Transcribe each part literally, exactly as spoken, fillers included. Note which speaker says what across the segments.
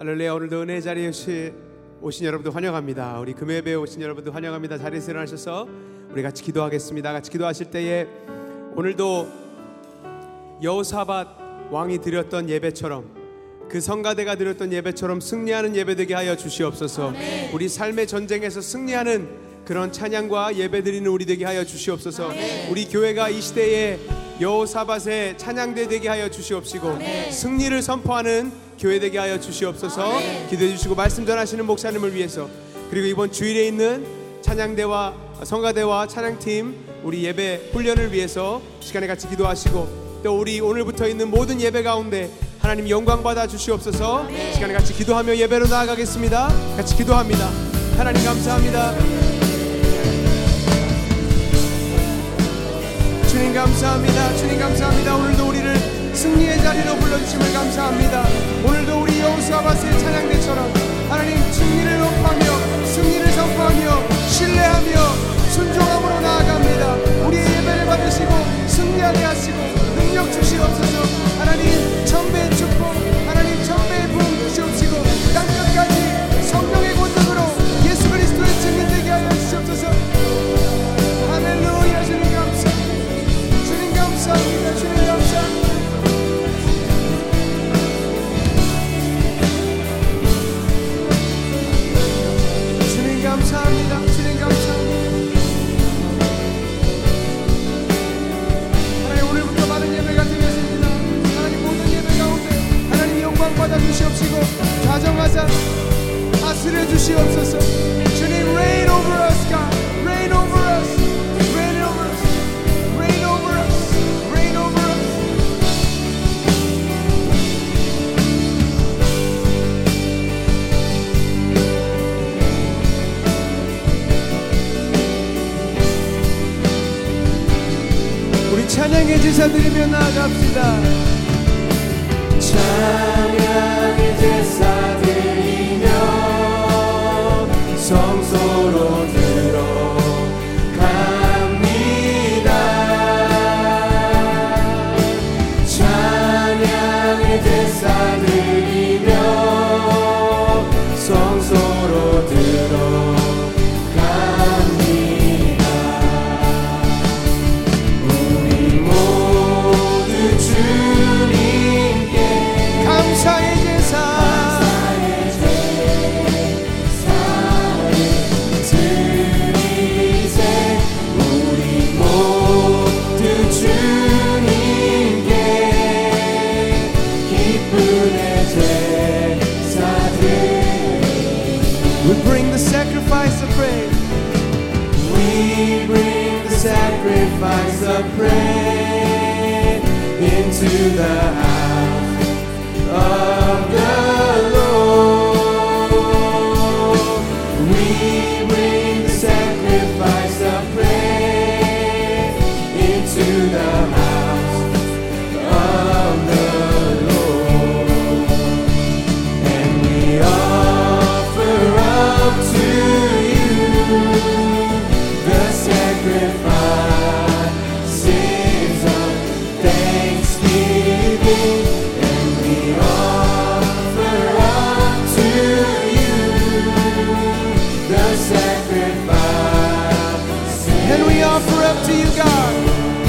Speaker 1: 할렐루야. 오늘도 은혜 자리에 오신 여러분들 환영합니다. 우리 금요예배에 오신 여러분들 환영합니다. 자리에서 일어나셔서 우리 같이 기도하겠습니다. 같이 기도하실 때에 오늘도 여호사밧 왕이 드렸던 예배처럼, 그 성가대가 드렸던 예배처럼 승리하는 예배 되게 하여 주시옵소서. 아멘. 우리 삶의 전쟁에서 승리하는 그런 찬양과 예배 드리는 우리 되게 하여 주시옵소서. 아멘. 우리 교회가 이 시대에 여호사밧의 찬양대 되게 하여 주시옵시고, 아멘. 승리를 선포하는 교회 되게 하여 주시옵소서. 아멘. 기도해 주시고 말씀 전하시는 목사님을 위해서, 그리고 이번 주일에 있는 찬양대와 성가대와 찬양팀 우리 예배 훈련을 위해서 시간에 같이 기도하시고, 또 우리 오늘부터 있는 모든 예배 가운데 하나님 영광 받아 주시옵소서. 아멘. 시간에 같이 기도하며 예배로 나아가겠습니다. 같이 기도합니다. 하나님 감사합니다. 주님 감사합니다. 주님 감사합니다. 오늘도 우리를 승리의 자리로 불러주심을 감사합니다. 오늘도 우리 여호사밧의 찬양대처럼 하나님 승리를 높아하며 승리를 선포하며 신뢰하며 순종함으로 나아갑니다. 우리의 예배를 받으시고 승리하게 하시고 능력 주시옵소서. 하나님 천배의 축복, 하나님 천배의 부흥 주시옵시고, 땅끝까지 성령의 권능으로 예수 그리스도의 증인 되게 하여 주시옵소서. 할렐루야. 주님 감사합니다. 주님 감사합니다. 주님 감사합니다. 주님 감사합니다. 주님 감사합니다. 하나님 오늘부터 많은 예배가 드려집니다. 하나님 모든 예배 가운데 하나님 영광 받아 주시옵시고 좌정하자 다스려 주시옵소서. 주님 reign over us, God. Reign over us. Reign over us. Reign over us. Reign over us. 우리 찬양의 제사 드리며 나아갑시다. 찬양의 제사 드리며 성소로 들어갑니다. 찬양의 제사 드리며 성소로 들어갑니다. 우리 모두 주님께 감사의 제사 We bring the sacrifice of praise. We bring the sacrifice of praise into the house of the Lord. We bring the sacrifice of praise into the house of the Lord. And we offer up to you the sacrifices of thanksgiving, and we offer up to you the sacrifices, and we offer up to you, God,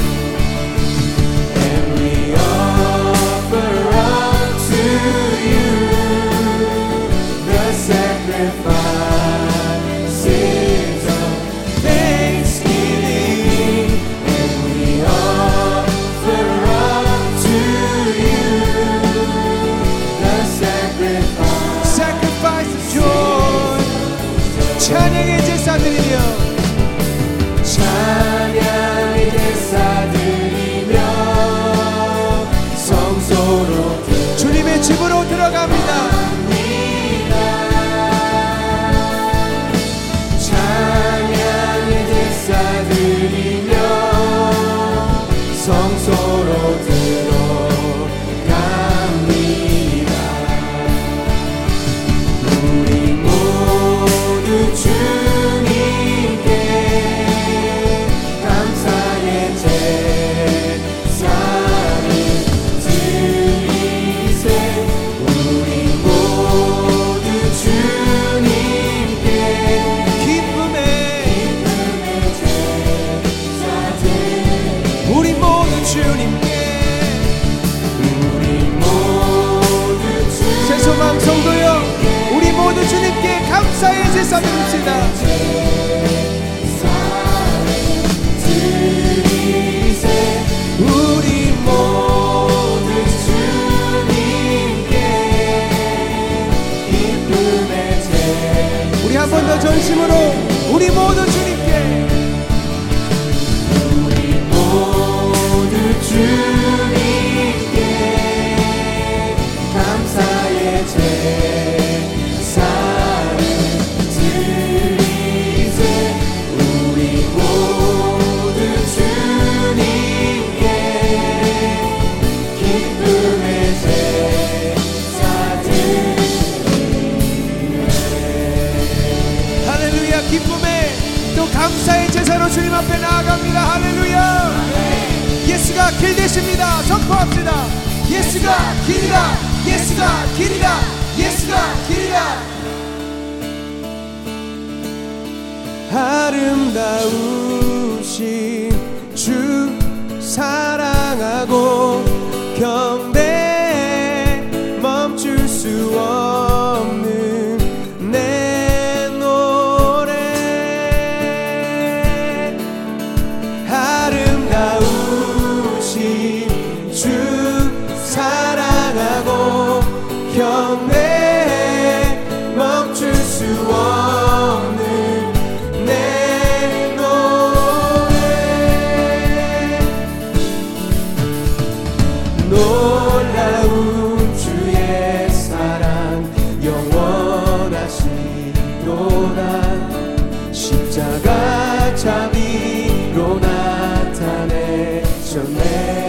Speaker 1: and we offer up to you the sacrifices of thanksgiving, and we offer up to you the sacrifice, sacrifice of joy. 찬양의 제사 드리며 찬양의 제사 드리며 성소로 주님의 집으로 들어갑니다. 드리며 성소로 들어갑니다. 우리 모두 주님께 감사의 제사를 드리세. 우리 모두 마음과 전심으로 우리 모두 주님께
Speaker 2: 우리 모두 주님께 감사의 제사를 드리세. 우리 모두 주님께 기쁨의 제사 드리세.
Speaker 1: 할렐루야. 기쁨의 또 감사의 제사로 주님 앞에 나아갑니다. 할렐루야. 예수가 길 되십니다. 선포합시다. 예수가 길이다. 예수가 길이다. 예수가 길이다. 아름다우신 주 사랑하고 경배해 멈출 수 없는 내 노래. 아름다우신 주 사랑하고 경배해 멈출 수 없는 내 노래. 놀라운 주의 사랑 영원하시도다. 십자가 자비로 나타내셨네.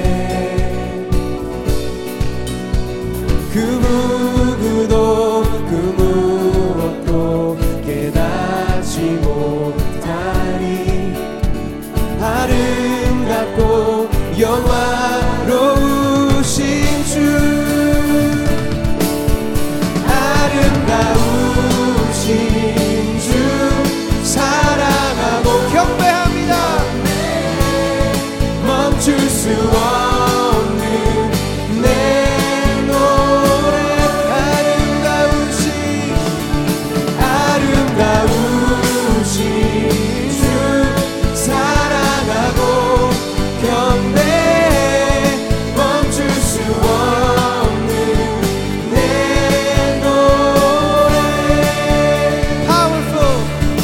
Speaker 1: 그 누구도 그 무엇도 깨닫지 못하니 아름답고 영화로우신 주. 아름다우신 주 사랑하고 경배합니다. 멈출 수 없는 내 노래. 아름다우신 아름다우신 주 사랑하고 경배해 멈출 수 없는 내 노래. Powerful,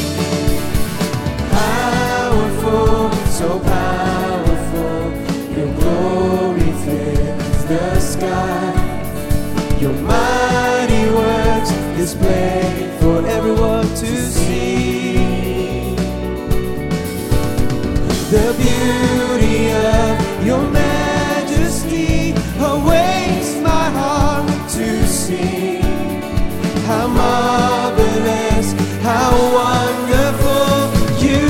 Speaker 1: powerful, so powerful. Your glory fills the sky. Your mighty works displayed for everyone to see. The beauty of your majesty awaits my heart to see. How marvelous, how wonderful you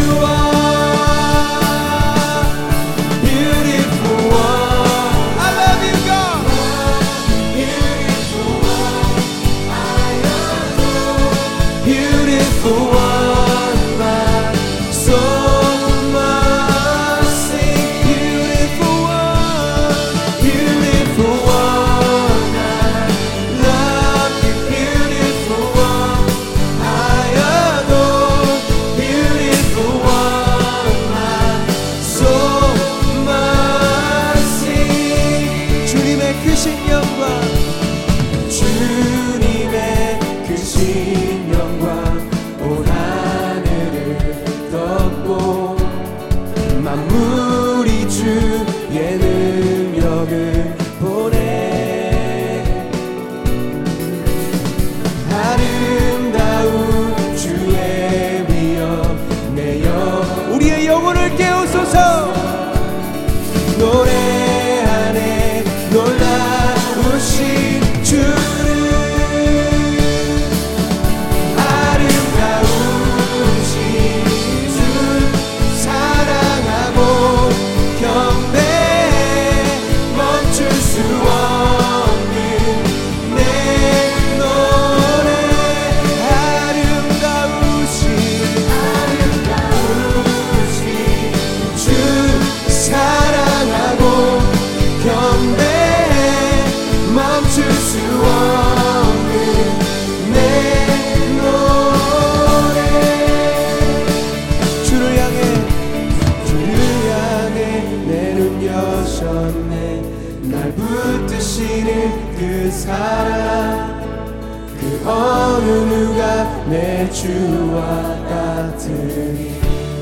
Speaker 1: are. Beautiful one, I love you, God. Beautiful one, I adore. Beautiful one, my soul must sing. Beautiful one, beautiful one, I love you. Beautiful one, I adore. Beautiful one, my soul must sing. 주님의 크신 영광, 주님의 크신 영광 온 하늘을 덮고 만물이 주의 능력을 보내. 아름다운 주의 위엄 내 영 우리의 영혼을 깨우소서. 노래하네 놀라우신 주를. 아름다우신 주 사랑하고 경배해 멈출 수 없는 내 노래. 아름다우신 아름다우신 주 사랑하고 경배해 멈출 수 없는 내 노래. 주를 향해 주를 향해 내 눈 여셨네. 날 붙드시는 그 사랑, 그
Speaker 2: 그 어느 누가 내 주와 같으리.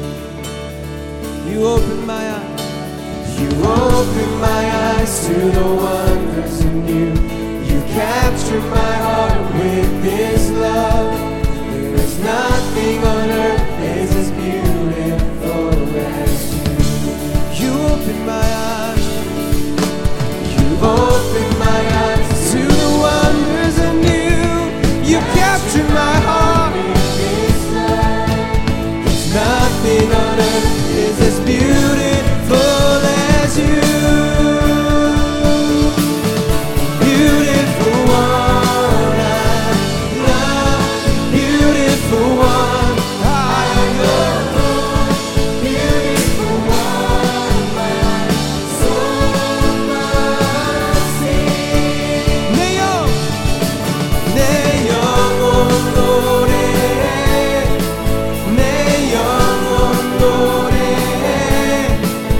Speaker 1: You open my eyes.
Speaker 2: You open my eyes to the wonders in you. You capture my heart with this love. There is nothing on earth is as beautiful as you.
Speaker 1: You open my eyes.
Speaker 2: You open my eyes to the wonders in you. You capture my heart with this love. There's nothing on earth is as beautiful as you. Beautiful one, I love. Beautiful one, I adore. Beautiful one, my soul must sing.
Speaker 1: 내 영,
Speaker 2: 내 영혼 노래해. 내 영혼 노래해.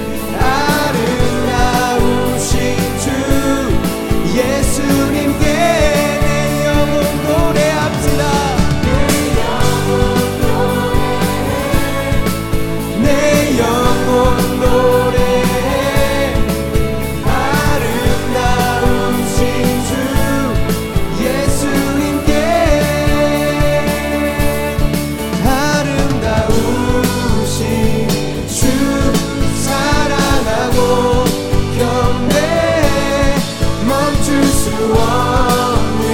Speaker 2: 아름다우신 주 예수님께 내 영혼 노래합시다. 내 영혼 노래해. 아름다우신 주 예수님께. 아름다우신 주 사랑하고 경배해. 멈출 수 없는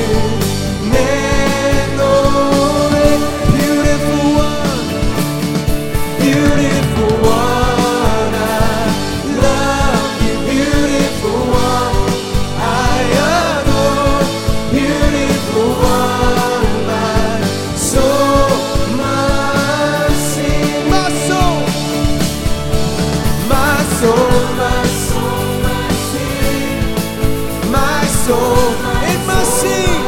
Speaker 2: 내 노래. Beautiful one, beautiful one, I love you. Beautiful one, I adore. Beautiful one, my soul must sing.
Speaker 1: my soul.
Speaker 2: My soul, my soul must sing. My soul,
Speaker 1: It must sing.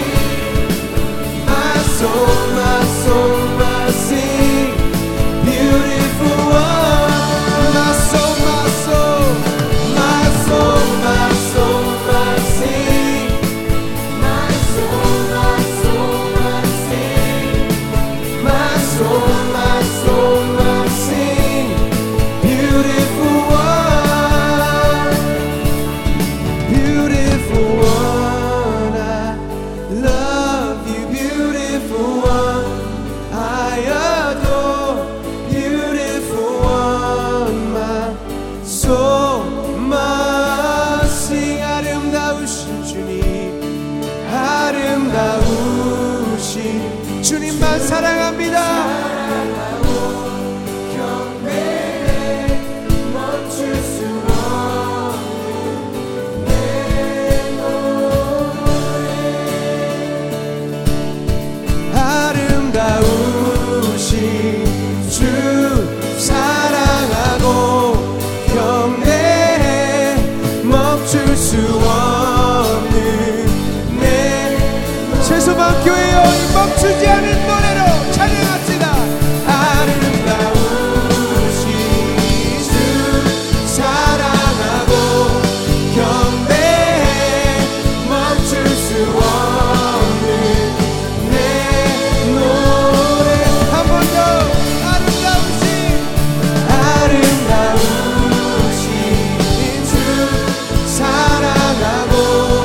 Speaker 2: my soul, my soul must sing. Beautiful one,
Speaker 1: My soul, my soul.
Speaker 2: my soul, my soul must sing. My soul, my soul must sing. My soul, my soul must sing. Beautiful one, beautiful one, I love you. Beautiful one, I adore. Beautiful one, my soul must sing.
Speaker 1: 아름다우신 주님,
Speaker 2: 아름다우신
Speaker 1: 주님만 사랑합니다.
Speaker 2: 경배해. 멈출 수 없는 내 노래. 아름다우신 주 사랑하고 경배해. 멈출 수 없는 내
Speaker 1: 최소방 교회여 이 멈추지 않은 노래로 찬양합시다.
Speaker 2: 아름다우신 주 사랑하고 경배해. 멈출 수 없는 내 노래.
Speaker 1: 한 번 더. 아름다우신
Speaker 2: 아름다우신 주 사랑하고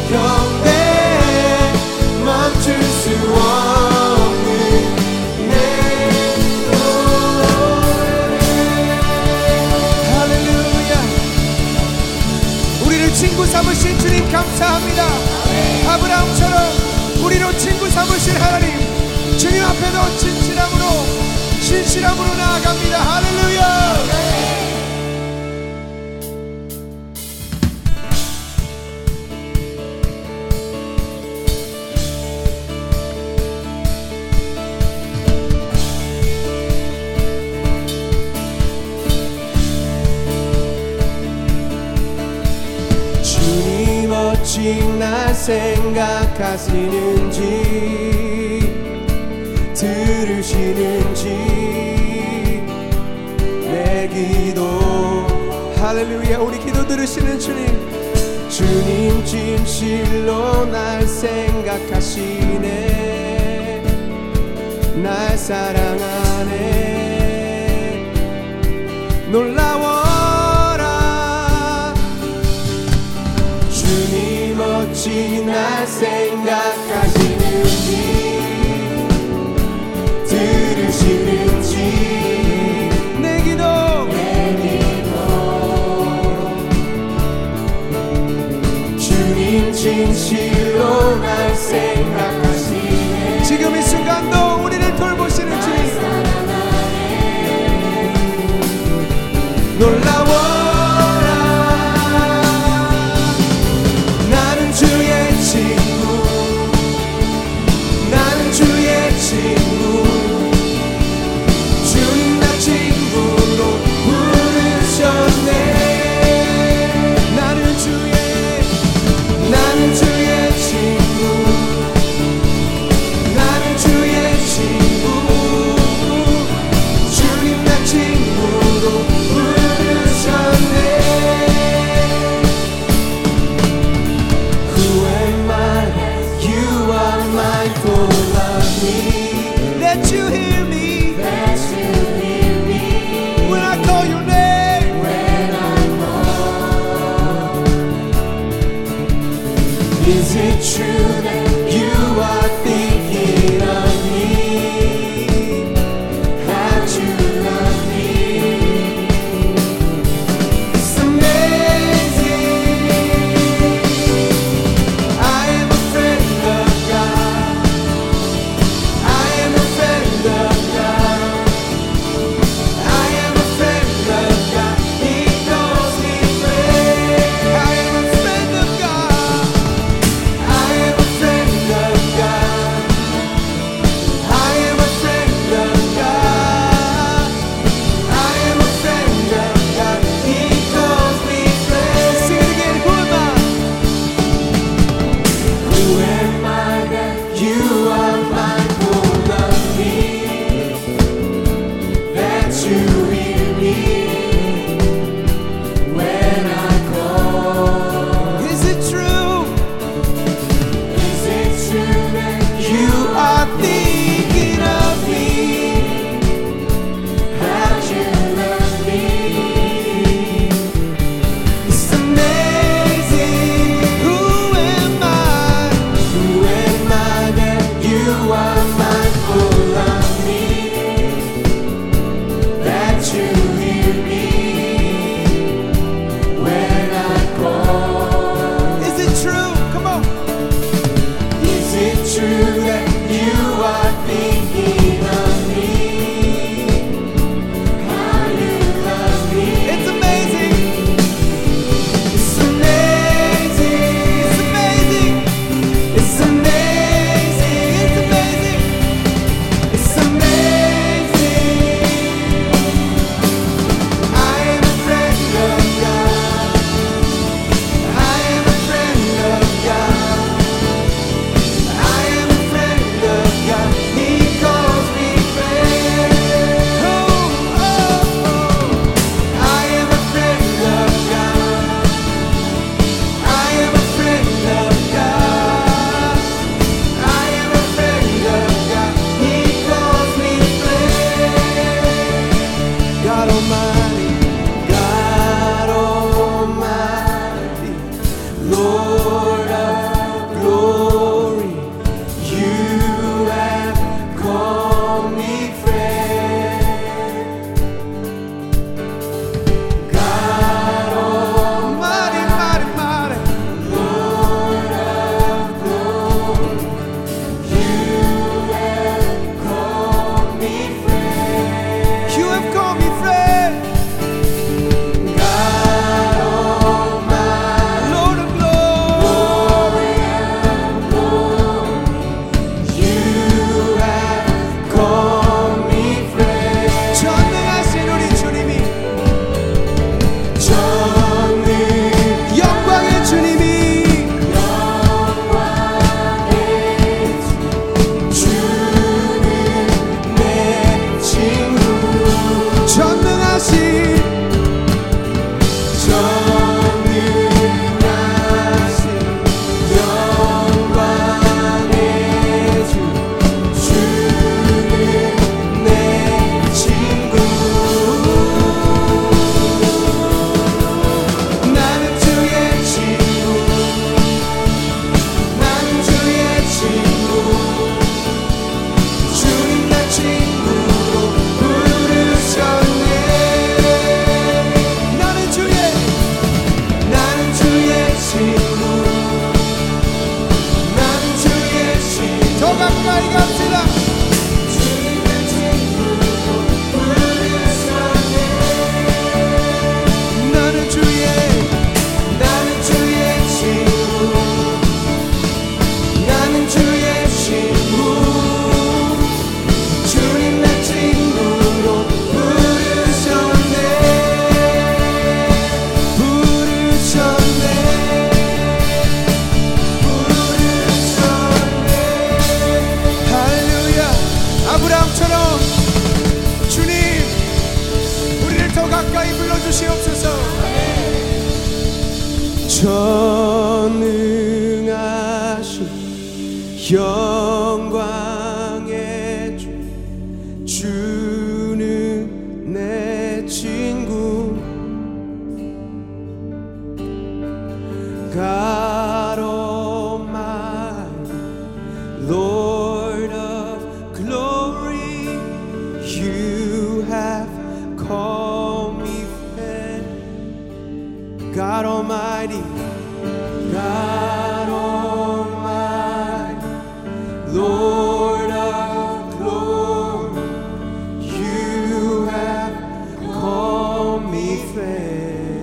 Speaker 2: 경배해. 멈출 수 없는 내 노래.
Speaker 1: 할렐루야. 우리를 친구 삼으신 주님 감사합니다. 아브라함처럼 우리로 친구 삼으신 하나님, 주님 앞에도 진실함으로 신실함으로 나아갑니다. 할렐루야.
Speaker 2: 주님 어찌 날 생각하시는지 들으시는지 내 기도.
Speaker 1: 할렐루야. 우리 기도 들으시는 주님,
Speaker 2: 주님 진실로 날 생각하시네 날 사랑하네 놀라워라 주님 어찌 날 생각하시는지 들으시는지 내 기도 내 기도 주님 진실로 날 생각하시네 지금 이 순간도 우리를 돌보시는 주님 놀라워라 나는 주의 친구 나는 주의 친구 주님 나 친구로 부르셨네 나는 주의 나는 주의 친구 나는 주의 친구 주님 나 친구로 부르셨네 Who am I that you are mindful of me That you hear me That you hear me When I call your name When I call Is it true that you are thinking of me That you love me It's amazing I am a friend of God I am a friend of God I am a friend of God He calls me friend I am a friend of God I am a friend of God I am a friend of God I am a friend of God He calls me friend Sing it again, who am I? Who am I that you are mindful of me That you hear me when I call Is it true? Is it true that you are thinking of me That you love me It's amazing Who am I? Who am I that you are mindful of me That you hear me when I call Is it true? Come on Is it true that you are thinking of me How you love me It's amazing It's amazing It's amazing It's amazing It's amazing It's amazing I am a friend of God I am a friend of God I am a friend of God He calls me friend Oh, oh, oh I am a friend of God I am a friend of God I am a friend of God He calls me friend God Almighty God Almighty Lord of glory You have called me friend God Almighty, mighty, mighty Lord of glory You have called me friend You have called me friend God Almighty Lord of glory
Speaker 1: 전능하신 영광의 주, 주는 내 친구. God Almighty, Lord of glory, you have called me friend. God Almighty, God Almighty, Lord of glory, you have called me friend.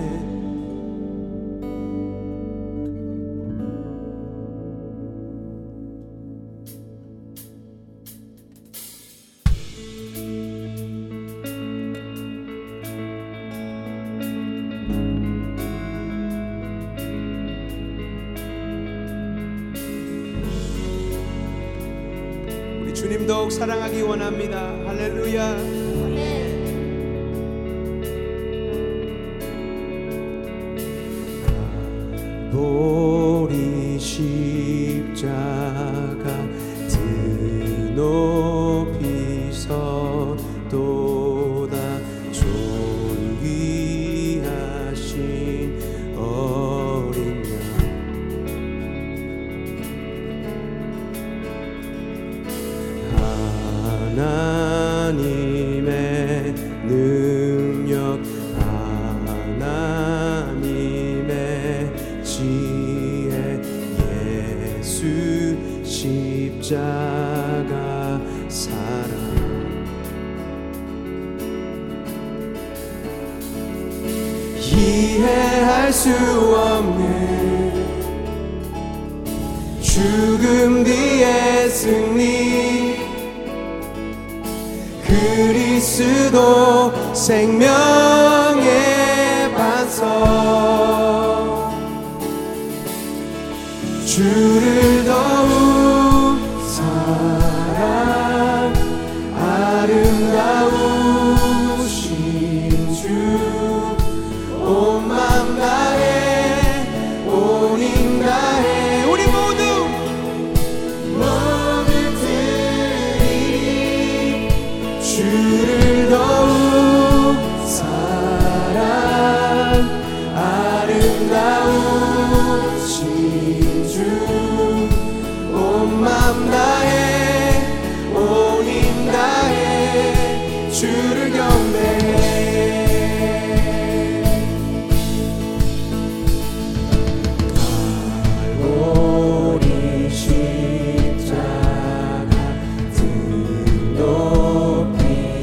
Speaker 1: 주님 더욱 사랑하기 원합니다. 할렐루야. 보리 십자가 드높이 서도다 존귀하신 어린 양. 하나님의 능력, 하나님의 지혜, 예수 십자가 사랑. 이해할 수 없는 죽음 뒤의 승리, 그리스도 생명의 반석. 주를 더욱 사랑, 아름다우신 주, 온 맘 다해 온 힘 다해 우리 모두 모두 드리리. 주를 더욱 사랑, 아름다우신 주, 온 맘 다해 온 힘 다해 주를 경배해. 갈보리 십자가 드높이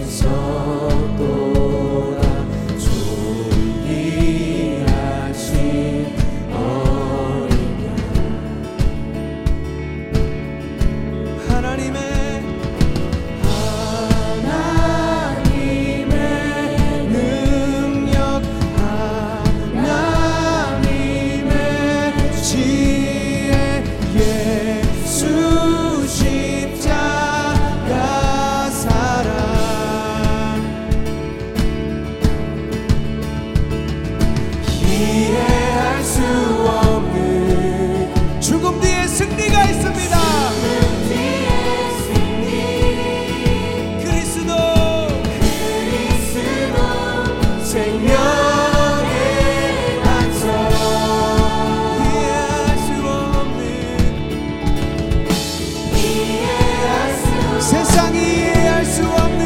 Speaker 1: 서도다 존귀하신 어린 양. 하나님의 하나님의 능력, 하나님의 지혜, 예수 십자가 사랑. 이해할 수 없는 죽음 뒤에 승리가 있습니다. 그리스도 생명의 반석. 이해할 수 없는 세상이 이해할 수 없는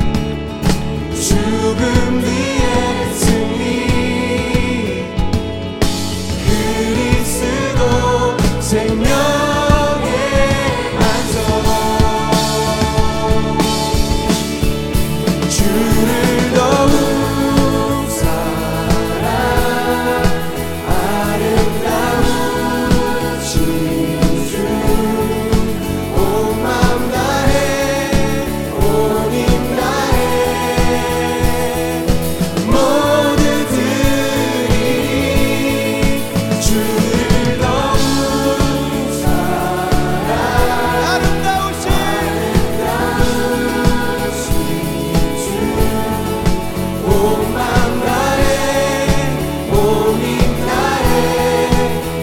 Speaker 1: 죽음 뒤의 승리, 그리스도 생명의 반석. 주를 더욱 사랑, 아름다우신 주, 온 맘 다해 온 힘 다해 모두 드리리. 주를 더욱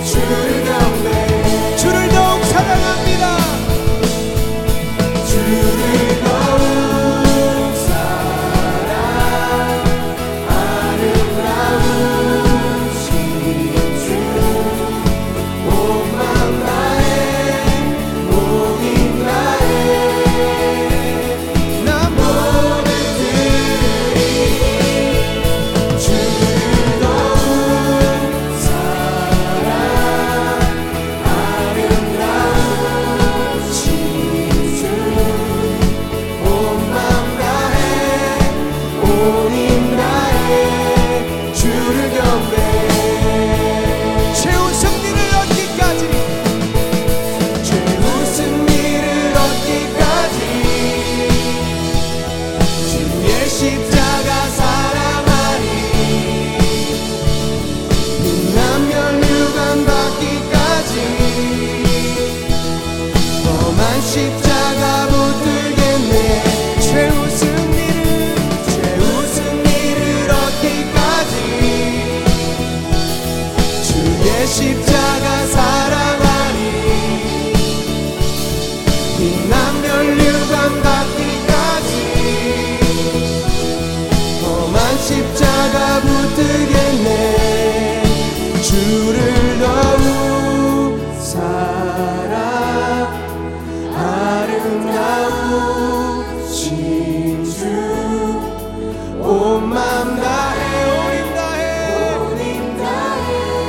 Speaker 2: 주를 경배
Speaker 1: 주를 더욱 사랑합니다.
Speaker 2: 주를 더욱 사랑 아름다우신 주 온 맘 다해 온 힘 다해 나 모든 들이 주를 더욱 사랑 아름다우신 주 온 맘 다해 온 힘 다해 주를 경배
Speaker 1: 최후 승리를 얻기까지
Speaker 2: 최후 승리를 얻기까지 주의 십자가 사랑하리 빛난 면류관 받기까지 험한 십자가 붙들겠네 최후 승리를 최후 승리를 얻기까지 주의 십자가 사랑하리 빛난 면류관 받기까지 험한 십자가 붙들겠네 주를 더욱 사랑 아름다우신 주 온 맘 다해 온 힘 다해 온 힘 다해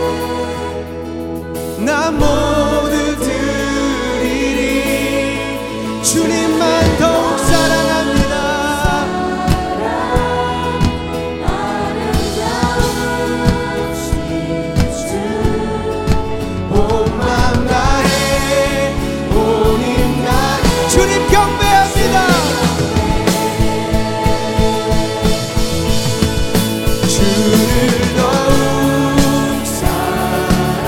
Speaker 2: 나 모두 드리리 주님만 더욱 사랑합니다 온 맘 다해 온 힘 다해
Speaker 1: 주님 경배합니다.
Speaker 2: 주를 더욱 사랑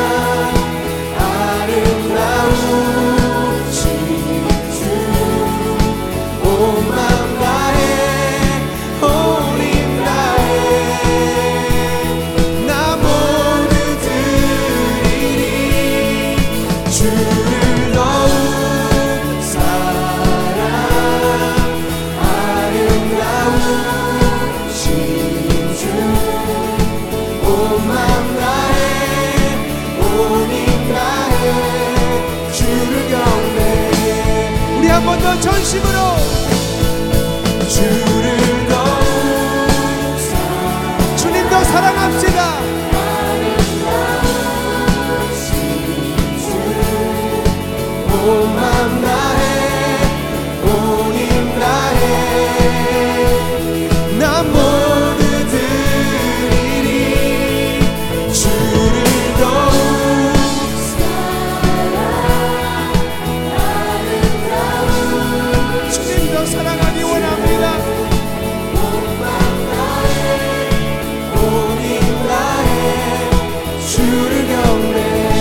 Speaker 2: 아름다우신 주 온 맘 다해 온 힘 다해 나 모두 드리리 주를 더욱 사랑 아름다우신 주 온 맘 다해 온 힘 다해 주를 경배
Speaker 1: 우리 한 번 더 전심으로
Speaker 2: 주를 더욱 사랑
Speaker 1: 주님 더 사랑합시다.
Speaker 2: 온 맘 다해 온 힘 다해 나 모두 드리리 주를 더욱
Speaker 1: 주님 더 사랑하기 원합니다.
Speaker 2: 온 힘 다해 주를 경배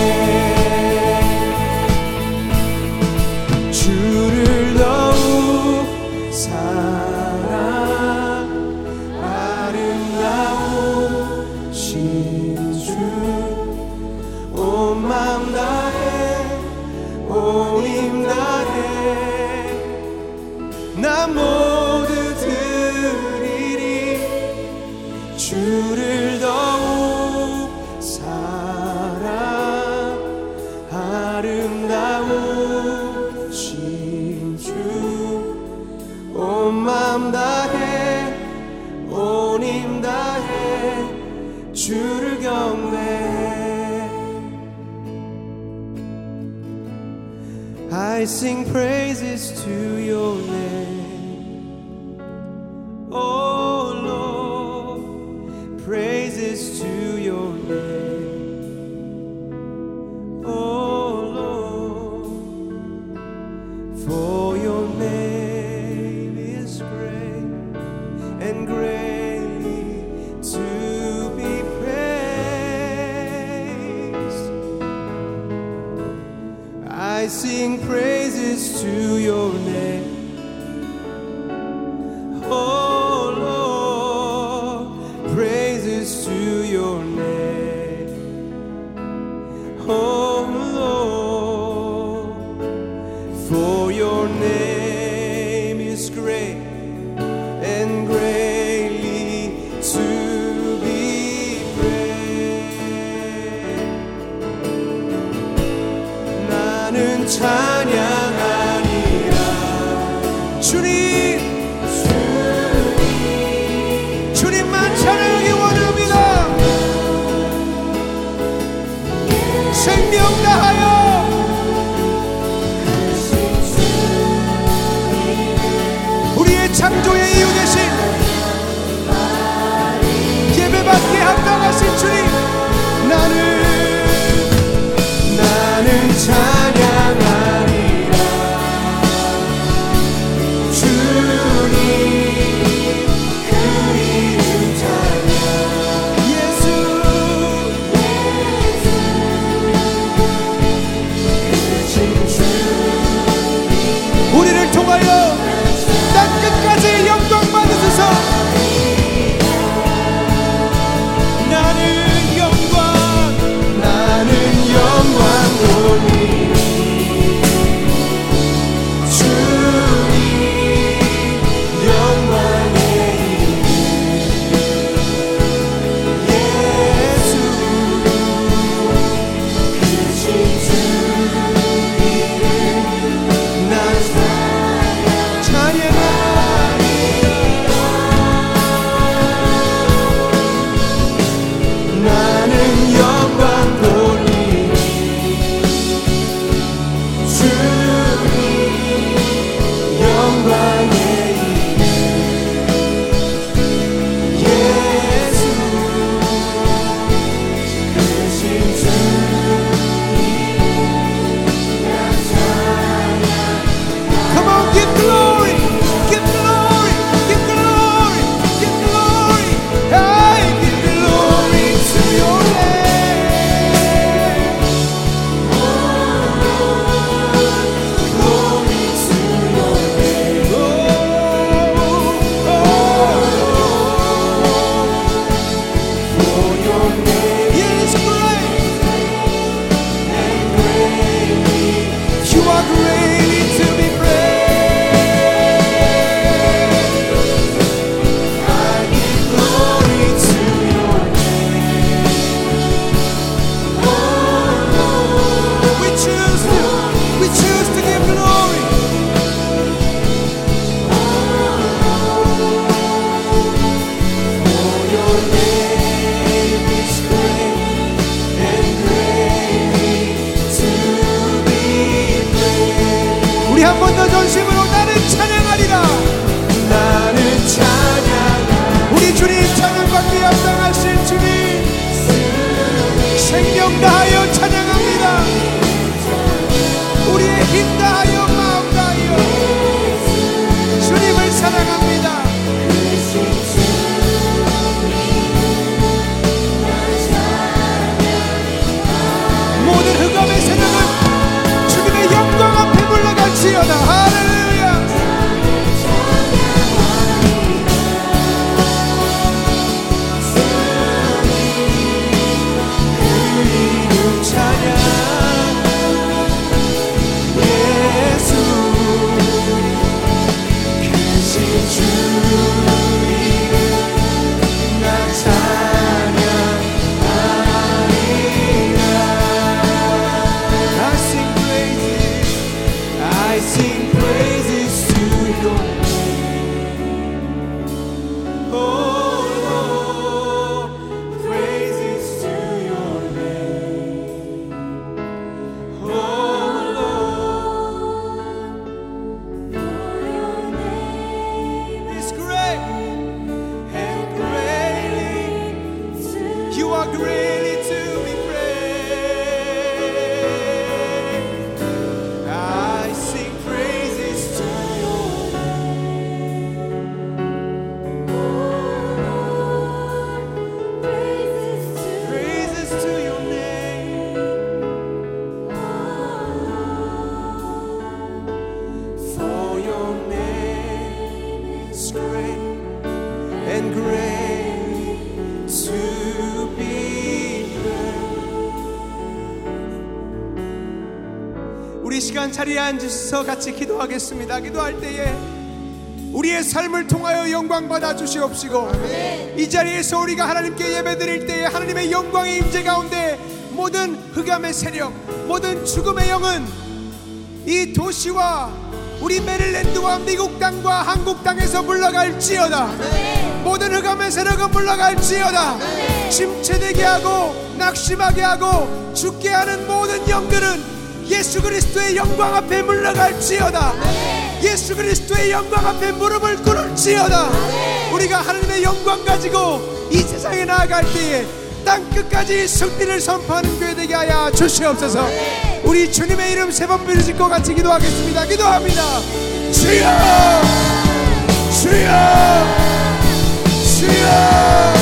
Speaker 2: 주를 더욱 사랑 아름다우신 주 온 맘 다해 온 힘 다해 나 모두 드리리 주를 더욱 사랑 아름다우신 주 온 맘 다해 온 힘 다해 주를 경배 I sing praises to your name Oh Lord praises to your name Oh Lord for your name is great and greatly to be praised I sing praises to your name Oh Lord praises to your name
Speaker 1: oh Lord, for your name is great and greatly to be praised. 나는 찬양하리라. 주님, 주님, 주님만 찬양하기 원합니다. 생명 다하여 우리의 창조의 이유 되신 예배받기에 합당하신 주님, 나는 나는 찬양하리라. 주님 그 이름 찬양. 예수 우리를 통하여 땅 끝까지 영광 받으소서. 나는 영광 나는 영광 돌리리. 주님 영광의 이름. 예수 크신 주 이름 난 찬양하리라. 나는 영광 돌리리. 주님 영광의 이름. 예수 크신 주 Come on, give glory, give glory, give glory, give glory. Hey, give glory to your name. Glory to your name. Oh, oh, for your name is great and greatly. You are greatly to be praised. I give glory to your name. Oh Lord, we choose to, we choose to give glory. For your name is great and greatly to be praised. 우리 한 번 더 전심으로 나는 찬양하리라. 나는 찬양하리라. 우리 주님 찬양받기에 합당하신 주님, 생명 다하여 찬양합니다. 우리의 힘 다하여 마음 다하여 주님을 사랑합니다. 모든 흑암의 세력은 주님의 영광 앞에 물러갈지어다. 할렐루야. 그 이름 찬양. 예수 크신 주 이름 나 찬양하리라. 우리 시간 자리에 앉으셔서 같이 기도하겠습니다. 기도할 때에 우리의 삶을 통하여 영광 받아 주시옵시고, 이 자리에서 우리가 하나님께 예배드릴 때에 하나님의 영광의 임재 가운데 모든 흑암의 세력, 모든 죽음의 영은 이 도시와 우리 메릴랜드와 미국 땅과 한국 땅에서 물러갈지어다. 모든 흑암의 세력은 물러갈지어다. 침체되게 하고 낙심하게 하고 죽게 하는 모든 영들은 예수 그리스도의 영광 앞에 물러갈지어다. 예수 그리스도의 영광 앞에 무릎을 꿇을지어다. 우리가 하나님의 영광 가지고 이 세상에 나아갈 때에 땅 끝까지 승리를 선포하는 교회 되게 하여 주시옵소서. 우리 주님의 이름 세 번 부르짖고 같이 기도하겠습니다. 기도합니다. 주여, 주여, 주여.